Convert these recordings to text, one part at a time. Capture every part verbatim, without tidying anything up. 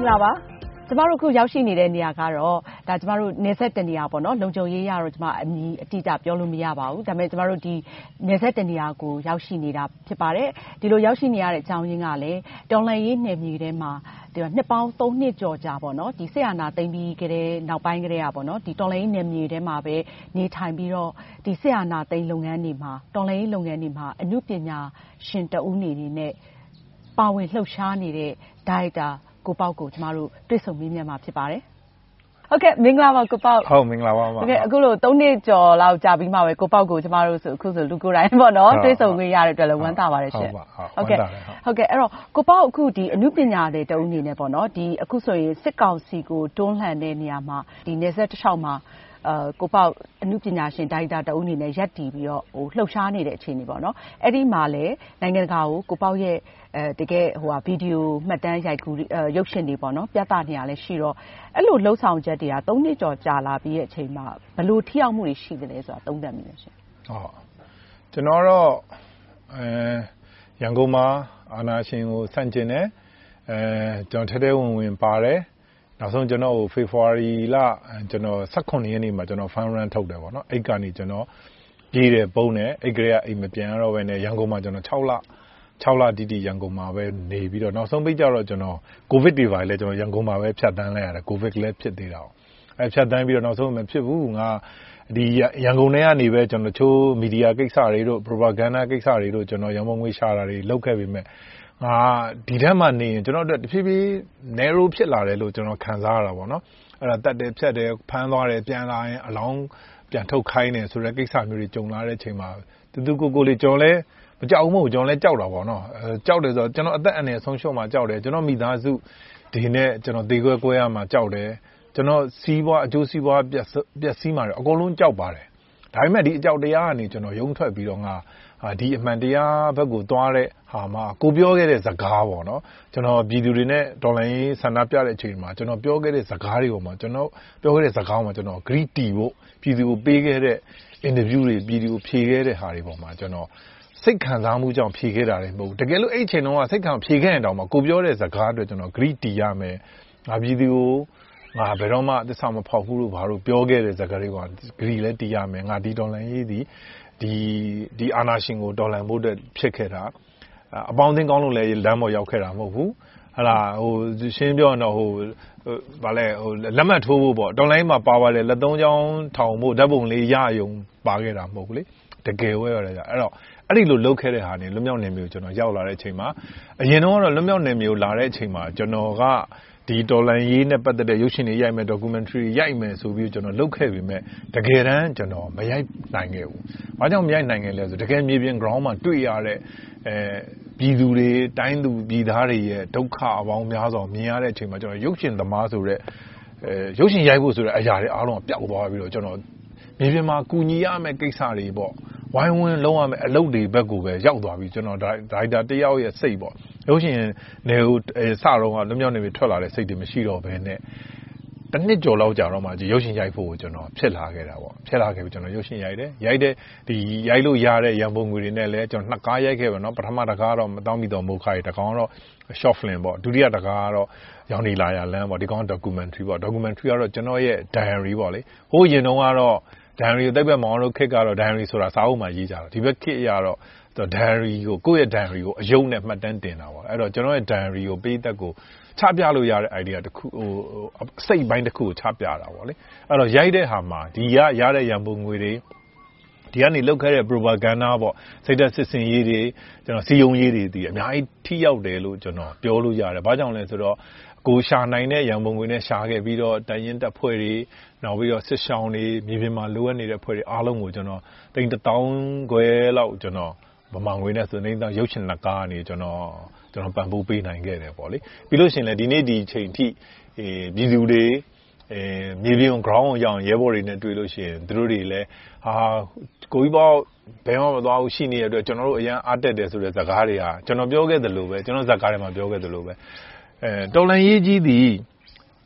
္ဂလာပါကျမတို့ခုရောက်ရှိနေတဲ့နေရာကတော့ဒါကျမတို့နေဆက်တနေရာပေါ့နော်လုံခြုံရေးရတော့ကျမအမီအတိအကျပြောလို့မရပါဘူးဒါပေမဲ့ကျမတို့ဒီနေဆက်တနေရာကိုရောက်ရှိနေတာဖြစ်ပါတယ်ဒီလိုရောက်ရှိနေရတဲ့အကြောင်းရင်းကလည်းတော်လှန်ရေးနယ်မြေထဲမှာဒီနှစ်ပေါင်းသုံးနှစ်ကျော်ကြာပေါ့နော်ဒီဆေးအာဏာသိမ်းပြီးကြတဲ့နောက်ပိုင်းကတည်းကပေါ့နော်ဒီတော်လှန်ရေးနယ်မြေထဲမှာပဲနေထိုင်ပြီးတော့ဒီဆေးအာဏာသိမ်းလုပ်ငန်းတွေမှာတော်လှန်ရေးလုပ်ငန်းတွေမှာအမှုပညာရှင်တဦးနေနေနဲ့ပါဝင်လှုပ်ရှားနေတဲ့ဒါရိုက်တာကိုပေါက်ကိုကျမတို့တွေ့ဆုံမေးမြန်းမှာဖြစ်ပါတယ်ဟုတ်ကဲ့မင်္ဂလာပါကိုပေါက်ဟုတ်မင်္ဂလာပါပါဟုတ်ကဲ့အခုလိုသုံးနှစ်ကျော်လောက်ကြာပြီးမှပဲကိုပေါက်ကိုကျမတို့ဆိုအခုဆိုလူကိုယ်တိုင်ပေါ့နော်တွေ့ဆုံခွင့်ရတဲ့အတွက်လည်းဝမ်းသာပါတယ်ရှင်ဟုတ်ကဲ့ဟုတ်ကဲ့အဲ့တော့ကိုပေါက်အခုဒီအမှုပညာတွေတဦးနေနဲ့ပေါ့နော်ဒီအခုဆိုရင်စစ်ကောင်စီကိုတွန်းလှန်တဲ့နေရာမှာဒီနေဆက်တစ်လျှောက်မှာအဲကိုပေါက်အမှုပညာရှင်ဒါရိုက်တာတဦးအနေနဲ့ရပ်တည်ပြီးတော့ဟိုလှုပ်ရှားနေတဲ့အခြေအနေပေါ့နော်အဲ့ဒီမှာလည်းနိုင်ငံတကာကိုကိုပေါက်ရဲ့အဲတကယ်ဟိုဟာဗီဒီယိုမှတ်တမ်းရိုက်ကူရုပ်ရှင်တွေပေါ့နော်ပြသနေရလဲရှိတော့အဲ့လိုလှုပ်ဆောင်ချက်တွေကသုံးနှစ်ကျော်ကြာလာပြီးတဲ့အချိန်မှာဘယ်လိုထိရောက်မှုတွေရှိတယ်လဲဆိုတာသုံးသပ်မိလဲရှင်ဟုတ်ကျွန်တော်တော့အဲရန်ကုန်မှာအာနာရှင်ကိုစန့်ကျင်တယ်အဲကျွန်တော်ထဲထဲဝင်ဝင်ပါတယ်နောက်ဆုံးကျွန်တော်ကိုဖေဖော်ဝါရီလကျွန်တော်၁၇ရက်နေ့မှာကျွန်တော် fan run ထုတ်တယ်ပေါ့နော်အဲ့ကနေကျွန်တော်ပြေးတယ်ပုံတယ်အဲ့ကလေးကအိမ်မပြန်တော့ဘဲနဲ့ရန်ကုန်မှာကျွန်တော်၆လ၆လတိတိရန်ကုန်မှာပဲနေပြီးတော့နောက်ဆုံးပိတ်ကြတော့ကျွန်တော်ကိုဗစ်တွေပါလေကျွန်တော်ရန်ကုန်မှာပဲဖြတ်တန်းလိုက်ရတယ်ကိုဗစ်လည်းဖြစ်သေးတာ။အဲဖြတ်တန်းပြီးတော့နောက်ဆုံးမဖြစ်ဘူးငါဒီရန်ကုန်ထဲကနေပဲကျွန်တော်ချိုးမီဒီယာကိစ္စတွေတို့ propaganda ကိစ္စတွေတို့ကျွန်တော်ရန်ကုန်ငွေရှာတာတွေလုပ်ခဲ့ပြီးမြဲငါဒီထက်မှနေရင်ကျွန်တော်တို့တဖြည်းဖြည်း narrow ဖြစ်လာတယ်လို့ကျွန်တော်ခံစားရတာပေါ့နော်။အဲ့ဒါတက်တယ်ဖြတ်တယ်ဖမ်းသွားတယ်ပြန်လာရင်အလောင်းပြန်ထုတ်ခိုင်းတယ်ဆိုတဲ့ကိစ္စမျိုးတွေကြုံလာတဲ့အချိန်မှာတူတူကိုကိုလေးကျွန်တော်လည်းမကြောက်ဘူးမဟုတ်ကျွန်တော်လည်းကြောက်တာပေါ့နော်အဲကြောက်တယ်ဆိုတော့ကျွန်တော်အသက်အန္တရာယ်ဆုံးရှုံးမှကြောက်တယ်ကျွန်တော်မိသားစုဒီနဲ့ကျွန်တော်သေခွဲကွဲရမှကြောက်တယ်ကျွန်တော်စီးပွားအကျိုးစီးပွားပြက်ပြက်စီးမှတယ်အကုန်လုံးကြောက်ပါတယ်ဒါပေမဲ့ဒီအကြောက်တရားကနေကျွန်တော်ရုံထွက်ပြီးတော့ငါဒီအမှန်တရားဘက်ကိုသွားတဲ့ဟာမှာကိုပြောခဲ့တဲ့စကားပေါ့နော်ကျွန်တော်ပြည်သူတွေနဲ့တော်လိုင်းဆန္ဒပြတဲ့အချိန်မှာကျွန်တော်ပြောခဲ့တဲ့စကားတွေပေါ်မှာကျွန်တော်ပြောခဲ့တဲ့စကားမှာကျွန်တော် greet တီဖို့ပြည်သူကိုပေးခဲ့တဲ့ interview တွေပြည်သူကိုဖြေခဲ့တဲ့ဟာတွေပေါ်မှာကျွန်တော်စိတ်ခံစားမှုကြောင့်ဖြေခဲ့တာလည်းမဟုတ်ဘူးတကယ်လို့အဲ့အချိန်တုန်းကစိတ်ခံဖြေခဲ့ရင်တောင်မှကိုပြောတဲ့စကားအတွက်ကျွန်တော် greet တီရမယ်ငါပြည်သူကိုငါဘယ်တော့မှသစ္စာမဖောက်ဘူးလို့ဘာလို့ပြောခဲ့တဲ့စကားတွေက greet လည်းတီရမယ်ငါဒီတော်လိုင်းရေးဒီဒီဒီအာနာရှင်ကိုတော်လှန်ဖို့အတွက်ဖြစ်ခဲ့တာအပေါင်းအသင်းကောင်းလို့လည်းလမ်းပေါ်ရောက်ခဲ့တာမဟုတ်ဘူးဟလာဟိုရှင်းပြောတော့ဟိုဗာလဲဟိုလက်မှတ်ထိုးဖို့ပေါ့တော်လိုင်းမှာပါပါတယ်လက်သုံးချောင်းထောင်ဖို့ဓာတ်ပုံလေးရယုံပါခဲ့တာမဟုတ်ဘူးလေတကယ်ဝဲရတယ်ကြအဲ့တော့အဲ့ဒီလိုလုပ်ခဲ့တဲ့ဟာနေလွတ်မြောက်နေမျိုးကျွန်တော်ရောက်လာတဲ့အချိန်မှာအရင်တော့လွတ်မြောက်နေမျိုးလာတဲ့အချိန်မှာကျွန်တော်ကဒီတော်လန်ရေးနဲ့ပတ်သက်တဲ့ရုပ်ရှင်တွေရိုက်မယ် documentary ရိုက်မယ်ဆိုပြီးကျွန်တော်လုပ်ခဲ့ပေမဲ့တကယ်တမ်းကျွန်တော်မရိုက်နိုင်ခဲ့ဘူး။ဘာကြောင့်မရိုက်နိုင်ခဲ့လဲဆိုတကယ်မြေပြင် ground မှာတွေ့ရတဲ့အဲပြည်သူတွေတိုင်းသူပြည်သားတွေရဲ့ဒုက္ခအပေါင်းများစွာမြင်ရတဲ့အချိန်မှာကျွန်တော်ရုပ်ရှင်သမားဆိုတဲ့အဲရုပ်ရှင်ရိုက်ဖို့ဆိုတဲ့အရာတွေအားလုံးပျောက်သွားပြီးတော့ကျွန်တော်မြေပြင်မှာကူညီရမယ့်ကိစ္စတွေပေါ့ဝိုင်းဝန်းလုံးရမယ့်အလုပ်တွေဘက်ကိုပဲရောက်သွားပြီကျွန်တော်ဒါရိုက်တာတယောက်ရဲ့စိတ်ပေါ့ရုပ်ရှင်နေဟိုစတော့ကလွတ်မြောက်နေပြီထွက်လာတဲ့စိတ်တွေမရှိတော့ဘဲနဲ့တနစ်ကျော်လောက်ကြာတော့မှဒီရုပ်ရှင်ရိုက်ဖို့ကိုကျွန်တော်ဖြစ်လာခဲ့တာပေါ့ဖြစ်လာခဲ့ပြီကျွန်တော်ရုပ်ရှင်ရိုက်တယ်ရိုက်တဲ့ဒီရိုက်လို့ရတဲ့ရန်ပုံငွေတွေနဲ့လည်းကျွန်တော်နှစ်ကားရိုက်ခဲ့ပါတော့ပထမတစ်ကားတော့မတောင်းမိတော့မိုခါရီတစ်ကောင်တော့ short film ပေါ့ဒုတိယတစ်ကားကတော့ရောင်နေလာရလမ်းပေါ့ဒီကောင် documentary ပေါ့ documentary ကတော့ကျွန်တော်ရဲ့ diary ပေါ့လေဟိုရင်တုန်းကတော့diary ကိုတိတ်ပဲမောင်တို့ခက်ကတော့ diary ဆိုတာစာအုပ်မှာရေးကြတာဒီဘက်ခက်ရတော့ diary ကိုကိုယ့်ရဲ့ diary ကိုအယုံနဲ့မှတ်တမ်းတင်တာပေါ့အဲ့တော့ကျွန်တော်ရဲ့ diary ကိုပေးသက်ကိုချပြလို့ရတဲ့ idea တစ်ခုဟိုစိတ်ပိုင်းတစ်ခုကိုချပြတာပေါ့လေအဲ့တော့ရိုက်တဲ့ဟာမှာဒီရရတဲ့ရန်ပုံငွေတွေဒီကနေလောက်ခဲ့တဲ့ propaganda ပေါ့စိတ်သက်စစ်စင်ရေးတွေကျွန်တော်စီယုံရေးတွေဒီအများကြီးထိရောက်တယ်လို့ကျွန်တော်ပြောလို့ရတယ်ဘာကြောင့်လဲဆိုတော့ကိုရှာနိုင်တဲ့ရန်ပုံငွေနဲ့ရှာခဲ့ပြီးတော့တိုင်ရင်တက်ဖွဲ့တွေနောက်ပြီးတော့စစ်ရှောင်းတွေမြေပြင်မှာလိုအပ်နေတဲ့ဖွဲ့တွေအားလုံးကိုကျွန်တော်တိန်တောင်းခွဲလောက်ကျွန်တော်ဗမာငွေနဲ့ဆိုနေတာရုပ်ရှင်လက်ကားကနေကျွန်တော်ကျွန်တော်ပံ့ပိုးပေးနိုင်ခဲ့တယ်ပေါ့လေပြီးလို့ရှိရင်လည်းဒီနေ့ဒီချိန်ထိအဲပြည်သူတွေအဲမြေပြင် ground ကိုရောက်ရဲဘော်တွေနဲ့တွေ့လို့ရှိရင်သူတို့တွေလည်းဟာကိုကြီးပေါ့ဘယ်မှမသွားဘူးရှိနေတဲ့အတွက်ကျွန်တော်တို့အရန်အားတက်တယ်ဆိုတဲ့ဇာတ်ကားတွေကကျွန်တော်ပြောခဲ့သလိုပဲကျွန်တော်ဇာတ်ကားတွေမှာပြောခဲ့သလိုပဲအဲတော်လန်ရေးကြီးသည်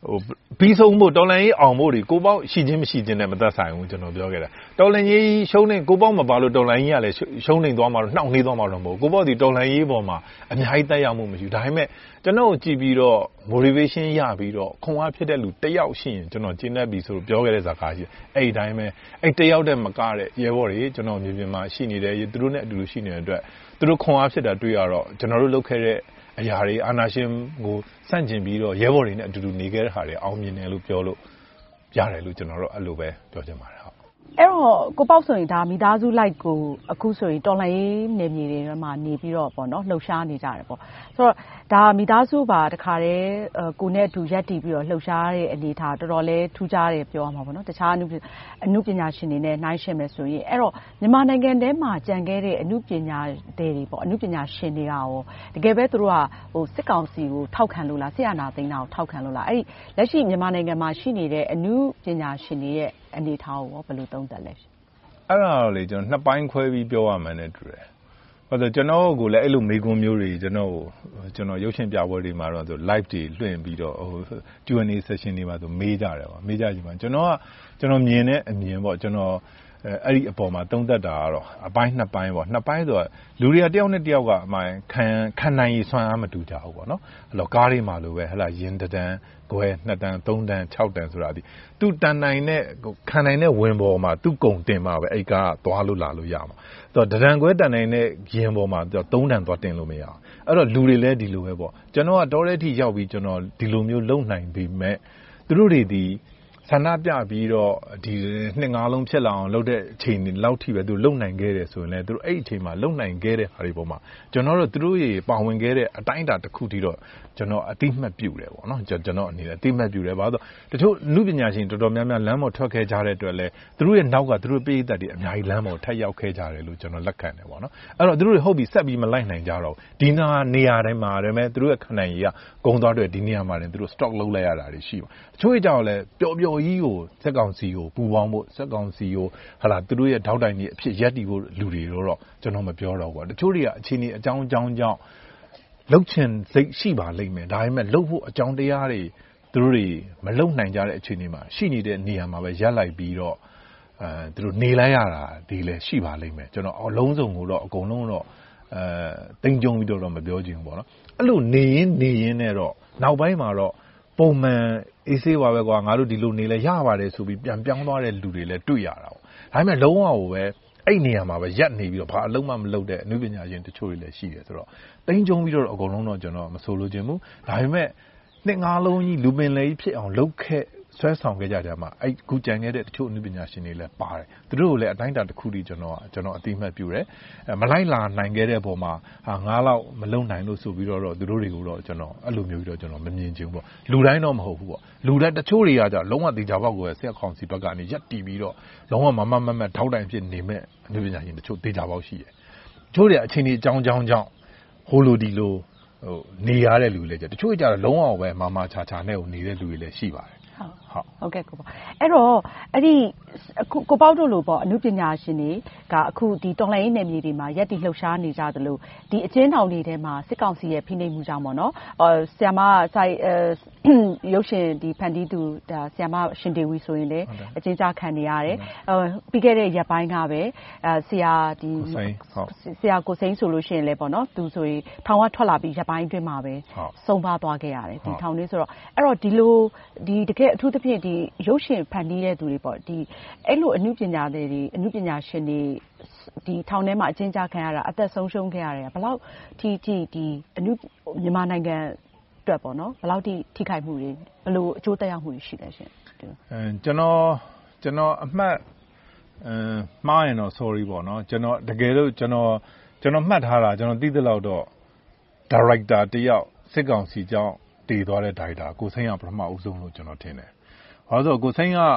ပြီးဆုံးဖို့တော်လှန်ရေးအောင်ဖို့တွေကိုပေါ့ရှိချင်းမရှိချင်းနဲ့မသက်ဆိုင်ဘူးကျွန်တော်ပြောခဲ့တာတော်လှန်ရေးရှုံးနေကိုပေါ့မပါလို့တော်လှန်ရေးကလည်းရှုံးနေသွားမှာတော့နှောက်နှေးသွားမှာတော့မဟုတ်ကိုပေါ့ဒီတော်လှန်ရေးပေါ်မှာအများကြီးတက်ရောက်မှုမရှိဘူးဒါပေမဲ့ကျွန်တော်ကြည့်ပြီးတော့ motivation ရပြီးတော့ခွန်အားဖြစ်တဲ့လူတယောက်ရှိရင်ကျွန်တော်ကျင်းတတ်ပြီဆိုလို့ပြောခဲ့တဲ့ဇာကားရှိအဲ့ဒီတိုင်းပဲအဲ့တယောက်တည်းမကတဲ့ရဲဘော်တွေကျွန်တော်မြေပြင်မှာရှိနေတယ်သူတို့နဲ့အတူတူရှိနေတဲ့အတွက်သူတို့ခွန်အားဖြစ်တာတွေ့ရတော့ကျွန်တော်တို့လုပ်ခဲ့တဲ့အရာတွေအာဏာရှင်ကိုစန့်ကျင်ပြီးတော့ရဲဘော်တွေနဲ့အတူတူနေခဲ့တဲ့ဟာတွေအောင်မြင်တယ်လို့ပြောလို့ရတယ်လို့ကျွန်တော်တို့အဲ့လိုပဲပြောချင်ပါတယ်ဟုတ်အဲ့တော့ကိုပေါ့ဆိုရင်ဒါမိသားစုလိုက်ကိုအခုဆိုရင်တော်လှန်ရေးနယ်မြေတွေမှာနေပြီးတော့ပေါ့နော်လှုပ်ရှားနေကြတယ်ပေါ့ဆိုတော့ဒါမိသားစုပါတခါတည်းကိုနဲ့အတူရက်တည်ပြီးတော့လှုပ်ရှားတဲ့အနေထားတော်တော်လေးထူးခြားတယ်ပြောရမှာပေါ့နော်တခြားအနုအနုပညာရှင်တွေနဲ့နှိုင်းယှဉ်မယ်ဆိုရင်အဲ့တော့မြန်မာနိုင်ငံထဲမှာကြံခဲ့တဲ့အနုပညာတွေပေါ့အနုပညာရှင်တွေကရောတကယ်ပဲသူတို့ကဟိုစစ်ကောင်စီကိုထောက်ခံလို့လားဆရာနာသိန်းတာကိုထောက်ခံလို့လားအဲ့ဒီလက်ရှိမြန်မာနိုင်ငံမှာရှိနေတဲ့အနုပညာရှင်တွေရဲ့အနေထားကိုဘယ်လိုသုံးသပ်လဲအဲ့ဒါတော့လေကျွန်တော်နှစ်ပိုင်းခွဲပြီးပြောရမှန်းနဲ့တူတယ်ဟုတ်တယ်ကျွန်တော်ကိုလည်းအဲ့လိုမေကွန်မျိုးတွေကျွန်တော်ကျွန်တော်ရုပ်ရှင်ပြပွဲတွေမှာတော့ဆို live တွေလွှင့်ပြီးတော့ဟို Q and A session တွေမှာဆိုမေးကြတယ်ပေါ့မေးကြကြည့်မှာကျွန်တော်ကကျွန်တော်မြင်တဲ့အမြင်ပေါ့ကျွန်တော်အဲ့ဒီအပေါ်မှာသုံးသပ်တာကတော့အပိုင်းနှစ်ပိုင်းပေါ့နှစ်ပိုင်းဆိုတော့လူတွေကတယောက်နဲ့တယောက်ကအမှန်ခံခံနိုင်ရစွမ်းအားမတူကြဘူးပေါ့နော်အဲ့တော့ကားတွေမှာလိုပဲဟလာရင်တန်းကွဲနှစ်တန်းသုံးတန်းခြောက်တန်းဆိုတာဒီသူတန်နိုင်တဲ့ခံနိုင်တဲ့ဝင်ပေါ်မှာသူကုံတင်မှာပဲအဲ့ကားသွားလို့လာလို့ရမှာဆိုတော့တန်းကွဲတန်နိုင်တဲ့ရင်ပေါ်မှာသုံးတန်းသွားတင်လို့မရအောင်အဲ့တော့လူတွေလည်းဒီလိုပဲပေါ့ကျွန်တော်ကတော်တဲ့ထိရောက်ပြီးကျွန်တော်ဒီလိုမျိုးလုံနိုင်ပြီမဲ့သူတို့တွေဒီဆန္ဒပြပြီးတော့ဒီနှစ်ငါးလုံးဖြစ်လာအောင်လုပ်တဲ့အချိန်တွေလောက်ထိပဲသူလုံနိုင်ခဲ့တယ်ဆိုရင်လည်းသူတို့အဲ့အချိန်မှာလုံနိုင်ခဲ့တဲ့ဟာတွေပေါ်မှာကျွန်တော်တို့သူတို့ရေပါဝင်ခဲ့တဲ့အတိုင်းအတာတစ်ခုထိတော့ကျွန်တော်အတိမတ်ပြုတယ်ပေါ့နော်ကျွန်တော်အနေနဲ့အတိမတ်ပြုတယ်ဘာလို့တချို့လူပညာရှင်တော်တော်များများလမ်းပေါ်ထွက်ခဲ့ကြတဲ့အတွက်လည်းသူတို့ရဲ့နောက်ကသူတို့ပြည်သက်တွေအများကြီးလမ်းပေါ်ထပ်ရောက်ခဲ့ကြတယ်လို့ကျွန်တော်လက်ခံတယ်ပေါ့နော်အဲ့တော့သူတို့တွေဟုတ်ပြီဆက်ပြီးမလိုက်နိုင်ကြတော့ဒီနာနေရာတိုင်းမှာလည်းသူတို့ရဲ့ခန္ဓာကြီးကဂုံသွားတဲ့ဒီနေရာမှာလည်းသူတို့ stock လုပ်လိုက်ရတာတွေရှိပါတချို့ကြောင့်လည်းပျော်ပျော်ကြီးကိုစက်ကောင်စီကိုပူပေါင်းဖို့စက်ကောင်စီကိုဟာလာသူတို့ရဲ့ထောက်တိုင်ကြီးအဖြစ်ရက်တီဖို့လူတွေတော့ကျွန်တော်မပြောတော့ဘူးတချို့တွေကအခြေအနေအကြောင်းအကြောင်းကြောင့်လှုပ်ချင်စိတ်ရှိပါလိမ့်မယ်ဒါပေမဲ့လှုပ်ဖို့အကြောင်းတရားတွေသူတို့တွေမလှုပ်နိုင်ကြတဲ့အခြေအနေမှာရှိနေတဲ့နေရာမှာပဲရက်လိုက်ပြီးတော့အဲသူတို့နေလိုက်ရတာဒီလည်းရှိပါလိမ့်မယ်ကျွန်တော်အလုံးစုံကိုတော့အကုန်လုံးတော့အဲတင်ကြုံပြီးတော့မပြောချင်ဘူးပေါ့နော်အဲ့လိုနေရင်နေရင်နဲ့တော့နောက်ပိုင်းမှာတော့ပုံမှန်အေးဆေးပါပဲကွာငါတို့ဒီလိုနေလဲရပါတယ်ဆိုပြီးပြန်ပြောင်းသွားတဲ့လူတွေလည်းတွေ့ရတာပေါ့ဒါပေမဲ့လုံးဝကိုပဲအဲ့နေရာမှာပဲရက်နေပြီးတော့ဘာအလုံးမှမလုပ်တဲ့အနုပညာရှင်တချို့တွေလည်းရှိတယ်ဆိုတော့တင်းကျုံပြီးတော့အကုန်လုံးတော့ကျွန်တော်မဆိုလိုချင်ဘူးဒါပေမဲ့နှစ်ငါးလုံးကြီးလူပင်လေးဖြစ်အောင်လုပ်ခဲ့ဆွဲဆောင်ခဲ့ကြတယ်မှာအဲ့ခုကြံခဲ့တဲ့တချို့အနုပညာရှင်တွေလည်းပါတယ်သူတို့ကိုလည်းအတိုင်းအတာတစ်ခုတည်းကျွန်တော်ကျွန်တော်အတိအမှတ်ပြုတယ်မလိုက်လာနိုင်ခဲ့တဲ့ပုံမှာဟာငါးလောက်မလုံနိုင်လို့ဆိုပြီးတော့သူတို့တွေကိုတော့ကျွန်တော်အဲ့လိုမျိုးပြီးတော့ကျွန်တော်မမြင်ချင်ဘူးပေါ့လူတိုင်းတော့မဟုတ်ဘူးပေါ့လူတိုင်းတချို့တွေကကြလုံးဝတေချာပေါက်ကိုဆက်အခေါင်စီဘက်ကနေရက်တီးပြီးတော့လုံးဝမမမမထောက်တိုင်ဖြစ်နေမဲ့အနုပညာရှင်တချို့တေချာပေါက်ရှိတယ်တချို့တွေအချိန်ကြီးအကြောင်းကြောင်းကြောင့်ဟိုလိုဒီလိုဟိုနေရတဲ့လူတွေလည်းကြတချို့ကြတော့လုံးဝပဲမာမာချာချာနဲ့ကိုနေတဲ့လူတွေလည်းရှိပါတယ်ဟုတ်ဟုတ်ကဲ့ကိုပေါ့အဲ့တော့အဲ့ဒီအခုကိုပေါ့တို့လို့ပေါ့အနုပညာရှင်တွေကအခုဒီတော်လှန်ရေးနယ်မြေတွေမှာရက်တီလှုပ်ရှားနေကြသလိုဒီအချင်းတောင်တွေထဲမှာစစ်ကောင်စီရဲ့ဖိနှိပ်မှုကြောင့်ပေါ့နော်အော်ဆရာမဆိုင်ရုပ်ရှင်ဒီဖန်တီးသူဒါဆရာမရှင်တေဝီဆိုရင်လည်းအချင်းချခံနေရတယ်ဟိုပြီးခဲ့တဲ့ရက်ပိုင်းကပဲအဲဆရာဒီဆရာကိုစိမ်းဆိုလို့ရှိရင်လည်းပေါ့နော်သူဆိုရင်ထောင်ကထွက်လာပြီးရက်ပိုင်းအတွင်းမှာပဲဆုံးပါသွားခဲ့ရတယ်ဒီထောင်လေးဆိုတော့အဲ့တော့ဒီလိုဒီတကယ်အထူးသဖြင့်ဒီရုပ်ရှင်ဖန်တီးတဲ့သူတွေပေါ့ဒီအဲ့လိုအနုပညာတွေအနုပညာရှင်တွေဒီထောင်ထဲမှာအကျဉ်းချခံရတာအသက်ဆုံးရှုံးခဲ့ရတယ်ဘယ်လောက်ထိထိဒီအနုမြန်မာနိုင်ငံအတွက်ပေါ့နော်ဘယ်လောက်ထိထိခိုက်မှုတွေဘယ်လိုအကျိုးသက်ရောက်မှုတွေရှိလဲရှင်အဲကျွန်တော်ကျွန်တော်အမှတ်အဲမှားရင်တော့ sorry ပေါ့နော်ကျွန်တော်တကယ်လို့ကျွန်တော်ကျွန်တော်မှတ်ထားတာကျွန်တော်သိသလောက်တော့ director တယောက်စစ်ကောင်စီကြောင့်တည်သွားတဲ့ director ကိုစိမ်းကပထမအဦးဆုံးလို့ကျွန်တော်ထင်တယ်။ဘာလို့ဆိုကိုစိမ်းက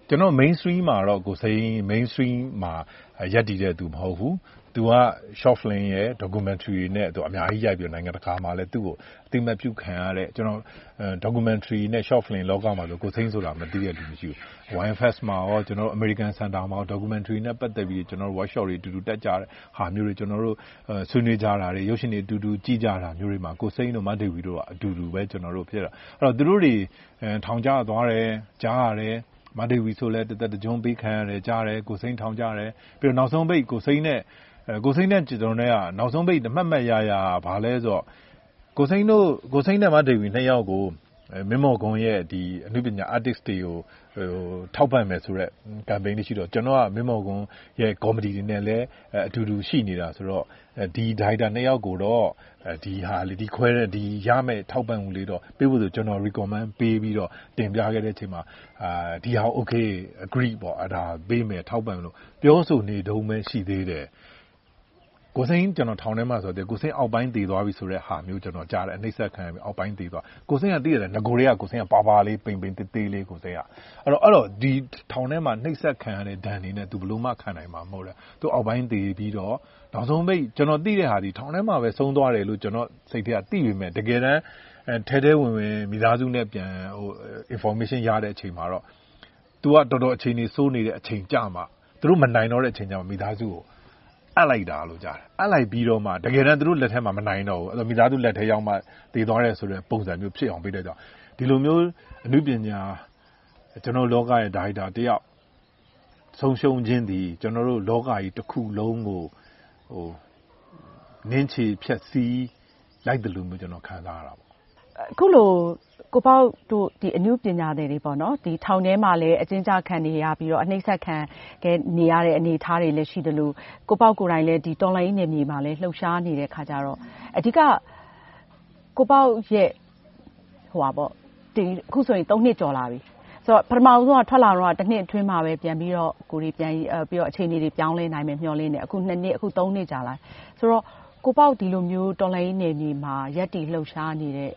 ကျွန်တော် mainstream မှာတော့ကိုစိမ်း mainstream မှာရက်တည်တဲ့သူမဟုတ်ဘူးသူက short film ရဲ့ documentary နဲ့သူအများကြီးရိုက်ပြီးနိုင်ငံတကာမှာလည်းသူ့ကိုအသိအမှတ်ပြုခံရတဲ့ကျွန်တော် documentary နဲ့ short film လောကမှာဆိုကိုစိမ်းဆိုတာမသိတဲ့လူမရှိဘူး Y F S မှာရောကျွန်တော် American Center မှာ documentary နဲ့ပတ်သက်ပြီးကျွန်တော် workshop တွေအတူတူတက်ကြတဲ့ဟာမျိုးတွေကျွန်တော်တို့ဆွေးနွေးကြတာတွေရုပ်ရှင်တွေအတူတူကြည့်ကြတာမျိုးတွေမှာကိုစိမ်းတို့မဒေဝီတို့ကအတူတူပဲကျွန်တော်တို့ဖြစ်တာအဲ့တော့သူတို့တွေထောင်ကျသွားတယ်ကြားရတယ်မဒေဝီဆိုလဲတသက်တကြုံပေးခံရတယ်ကြားတယ်ကိုစိမ်းထောင်ကြတယ်ပြီးတော့နောက်ဆုံးပိတ်ကိုစိမ်းနဲ့ကိုစိမ်းနဲ့ကျွန်တော်နဲ့ကနောက်ဆုံးပိတ်မှတ်မှတ်ရရဘာလဲဆိုတော့ကိုစိမ်းတို့ကိုစိမ်းနဲ့မဒေဝီနှစ်ယောက်ကိုမင်းမော်ကွန်ရဲ့ဒီအနုပညာ artist တွေကိုဟိုထောက်ပံ့မယ်ဆိုတော့ campaign တွေရှိတော့ကျွန်တော်ကမင်းမော်ကွန်ရဲ့ comedy တွေနဲ့လည်းအတူတူရှိနေတာဆိုတော့ဒီ director နှစ်ယောက်ကိုတော့ဒီဟာလေဒီခွဲတဲ့ဒီရမယ့်ထောက်ပံ့မှုလေးတော့ပေးဖို့ဆိုကျွန်တော် recommend ပေးပြီးတော့တင်ပြခဲ့တဲ့အချိန်မှာအာဒီဟာ okay agree ပေါ့အဲ့ဒါပေးမယ်ထောက်ပံ့လို့ပြောဆိုနေတုံးပဲရှိသေးတယ်ကိုစိမ်းကျွန်တော်ထောင်ထဲမှာဆိုတော့ကိုစိမ်းအောက်ပိုင်းတည်သွားပြီဆိုတဲ့ဟာမျိုးကျွန်တော်ကြားတယ်အနှိမ့်ဆက်ခံပြီးအောက်ပိုင်းတည်သွားကိုစိမ်းကတည်ရတယ်ငကိုတွေကကိုစိမ်းကပါပါလေးပိန်ပိန်တေးသေးလေးကိုစိမ်းကအဲ့တော့အဲ့တော့ဒီထောင်ထဲမှာနှိမ့်ဆက်ခံရတဲ့ဒဏ်နေနဲ့သူဘလို့မှခံနိုင်မှာမဟုတ်လဲသူအောက်ပိုင်းတည်ပြီးတော့နောက်ဆုံးပိတ်ကျွန်တော်သိတဲ့ဟာဒီထောင်ထဲမှာပဲဆုံးသွားတယ်လို့ကျွန်တော်စိတ်ထဲကသိပေမဲ့တကယ်တမ်းအဲထဲထဲဝင်ဝင်မိသားစုနဲ့ပြန်ဟို information ရတဲ့အချိန်မှာတော့ तू ကတော်တော်အချိန်ကြီးစိုးနေတဲ့အချိန်ကြမှာသူတို့မနိုင်တော့တဲ့အချိန်ကြမှာမိသားစုကိုအပ်လိုက်တာလို့ကြားတယ်အပ်လိုက်ပြီးတော့မှတကယ်တမ်းသူတို့လက်ထဲမှာမနိုင်တော့ဘူးအဲ့တော့မိသားစုလက်ထဲရောက်မှတည်သွားတယ်ဆိုတဲ့ပုံစံမျိုးဖြစ်အောင်ပေးတဲ့ကြောင့်ဒီလိုမျိုးအနုပညာကျွန်တော်လောကရဲ့ဒါရိုက်တာတယောက်ဆုံးရှုံးခြင်းဒီကျွန်တော်တို့လောကကြီးတစ်ခုလုံးကိုဟိုနင်းချီဖြက်စီးလိုက်တယ်လို့မျိုးကျွန်တော်ခံစားရတာပေါ့အခုလိုကိုပေါ့တို့ဒီအနုပညာတွေပေါ့နော်ဒီထောင်ထဲမှာလည်းအကျဉ်းချခံနေရပြီးတော့အနှိမ့်ဆက်ခံခဲ့နေရတဲ့အနေအထားတွေလည်းရှိတယ်လို့ကိုပေါ့ကိုယ်တိုင်လည်းဒီတော်လိုင်းနေမြေမှာလည်းလှုပ်ရှားနေတဲ့ခါကျတော့အဓိကကိုပေါ့ရဲ့ဟိုပါပေါ့ဒီအခုဆိုရင်သုံးနှစ်ကျော်လာပြီဆိုတော့ပထမဆုံးကထွက်လာတော့တစ်နှစ်အတွင်းမှာပဲပြန်ပြီးတော့ကိုရီပြန်ပြီးတော့အခြေအနေတွေပြောင်းလဲနိုင်မယ်မျှော်လင့်တယ်အခုနှစ်နှစ်အခုသုံးနှစ်ကြာလာဆိုတော့ကိုပေါ့ဒီလိုမျိုးတော်လိုင်းနေမြေမှာရက်တီလှုပ်ရှားနေတဲ့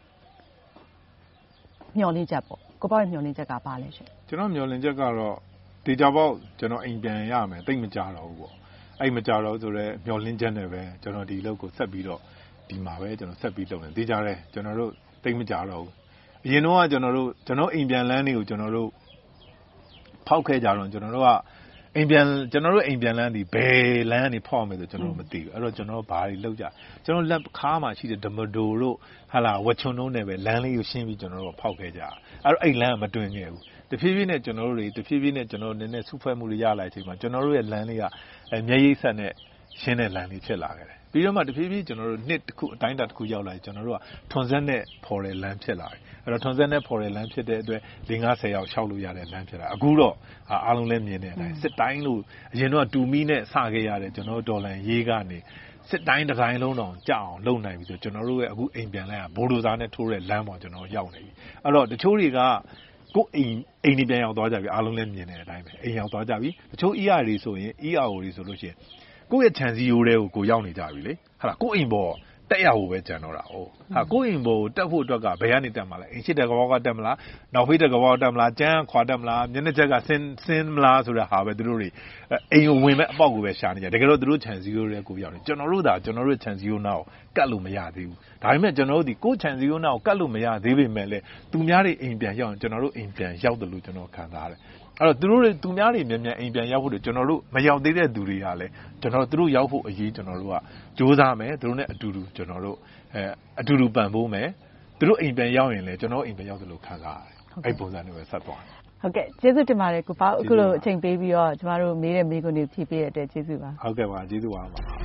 မျှော်လင့်ချက်ပေါ့ကိုပေါ့ရဲ့မျှော်လင့်ချက်ကဘာလဲရှင်ကျွန်တော်မျှော်လင့်ချက်ကတော့ဒီကြပေါ့ကျွန်တော်အိမ်ပြန်ရမယ်တိတ်မကြတော့ဘူးပေါ့အဲ့မကြတော့ဆိုတော့မျှော်လင့်ချက်နဲ့ပဲကျွန်တော်ဒီလောက်ကိုဆက်ပြီးတော့ဒီမှာပဲကျွန်တော်ဆက်ပြီးလုပ်နေဒီကြတယ်ကျွန်တော်တို့တိတ်မကြတော့ဘူးအရင်တော့ကကျွန်တော်တို့ကျွန်တော်အိမ်ပြန်လန်းတွေကိုကျွန်တော်တို့ဖောက်ခဲ့ကြတော့ကျွန်တော်တို့ကအိမ်ပြန်ကျွန်တော်တို့အိမ်ပြန်လန်းဒီဘယ်လန်းကနေဖောက်မယ်ဆိုကျွန်တော်တို့မသိဘူးအဲ့တော့ကျွန်တော်ဘာတွေလုပ်ကြကျွန်တော်လက်ခါးမှာရှိတဲ့ဒမဒိုတို့ဟာလာဝချုံတို့နဲ့ပဲလမ်းလေးကိုရှင်းပြီးကျွန်တော်တို့ဖောက်ခဲ့ကြအဲ့တော့အဲ့လမ်းကမတွင်ခဲ့ဘူးတဖြည်းဖြည်းနဲ့ကျွန်တော်တို့တွေတဖြည်းဖြည်းနဲ့ကျွန်တော်တို့နည်းနည်းစုဖွဲ့မှုတွေရလာချိန်မှာကျွန်တော်တို့ရဲ့လမ်းလေးကမျက်ရည်ဆက်နဲ့ရှင်းတဲ့လမ်းလေးဖြစ်လာခဲ့တယ်ပြီးတော့မှတဖြည်းဖြည်းကျွန်တော်တို့နှစ်တစ်ခုအတိုင်းအတာတစ်ခုရောက်လာကျွန်တော်တို့ကထွန်ဆက်နဲ့ဖော်တဲ့လမ်းဖြစ်လာတယ်အဲ့တော့ထွန်ဆက်နဲ့ဖော်တဲ့လမ်းဖြစ်တဲ့အတွက်၄၅ဆယ်ရောက်ရှောက်လို့ရတဲ့လမ်းဖြစ်လာအခုတော့အားလုံးလည်းမြင်တဲ့အတိုင်းစစ်တိုင်းလို့အရင်တော့တူမီနဲ့စခဲ့ရတယ်ကျွန်တော်တို့ဒေါ်လန်ရေးကနေစစ်တိုင်းတစ်တိုင်းလုံးတော့ကြောက်အောင်လုပ်နိုင်ပြီဆိုကျွန်တော်တို့ရဲ့အခုအိမ်ပြန်လဲဘိုဒိုဇာနဲ့ထိုးတဲ့လမ်းပေါ်ကျွန်တော်ရောက်နေပြီအဲ့တော့တချို့တွေကကိုအိမ်အိမ်ပြန်ရောက်သွားကြပြီအားလုံးလည်းမြင်တဲ့အတိုင်းပဲအိမ်ရောက်သွားကြပြီတချို့ E R တွေဆိုရင် E R O တွေဆိုလို့ရှိရင်ကိုယ့်ရဲ့ခြံစည်းရိုးတွေကိုကိုရောက်နေကြပြီလေဟာလားကိုယ့်အိမ်ပေါ်တက်ရဖို့ပဲကြံတော့တာဟုတ်ဟာကိုယ့်အိမ်ပေါ်တက်ဖို့အတွက်ကဘယ်ကနေတက်မှာလဲအိမ်ရှိတဲ့ကဘောကတက်မလားနောက်ဖေးတဲ့ကဘောတက်မလားကျန်းခွာတက်မလားမျက်နှာချက်ကဆင်းဆင်းမလားဆိုတဲ့ဟာပဲသူတို့တွေအိမ်ကိုဝင်မဲ့အပေါက်ကိုပဲရှာနေကြတကယ်တော့သူတို့ခြံစည်းရိုးတွေကိုရောက်နေကျွန်တော်တို့ဒါကျွန်တော်တို့ခြံစည်းရိုးနာကိုကတ်လို့မရသေးဘူးဒါပေမဲ့ကျွန်တော်တို့ဒီကိုယ်ခြံစည်းရိုးနာကိုကတ်လို့မရသေးပေမဲ့လည်းသူများတွေအိမ်ပြန်ရောက်ရင်ကျွန်တော်တို့အိမ်ပြန်ရောက်တယ်လို့ကျွန်တော်ခံစားရတယ်အဲ့တော့သူတို့တွေသူများတွေမြန်မြန်အိမ်ပြန်ရောက်ဖို့ကျွန်တော်တို့မရောက်သေးတဲ့သူတွေကလည်းကျွန်တော်တို့သူတို့ရောက်ဖို့အရေးကျွန်တော်တို့ကစူးစမ်းမယ်သူတို့နဲ့အတူတူကျွန်တော်တို့အဲအတူတူပံ့ပိုးမယ်သူတို့အိမ်ပြန်ရောက်ရင်လည်းကျွန်တော်အိမ်ပြန်ရောက်တယ်လို့ခံစားရတယ်အဲ့ပုံစံမျိုးပဲဆက်သွားတယ်ဟုတ်ကဲ့ကျေးဇူးတင်ပါတယ်ကိုပေါ့အခုလိုအချိန်ပေးပြီးတော့ကျမတို့မေးတဲ့မေးခွန်းတွေဖြေပေးရတဲ့အတွက်ကျေးဇူးပါဟုတ်ကဲ့ပါကျေးဇူးပါ